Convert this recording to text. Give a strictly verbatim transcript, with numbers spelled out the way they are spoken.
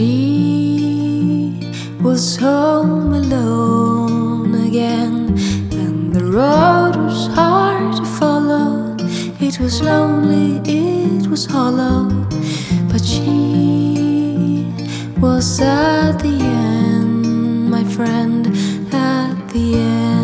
she was home alone again, and the road was hard to follow. It was lonely, it was hollow, but she was at the end, my friend, at the end.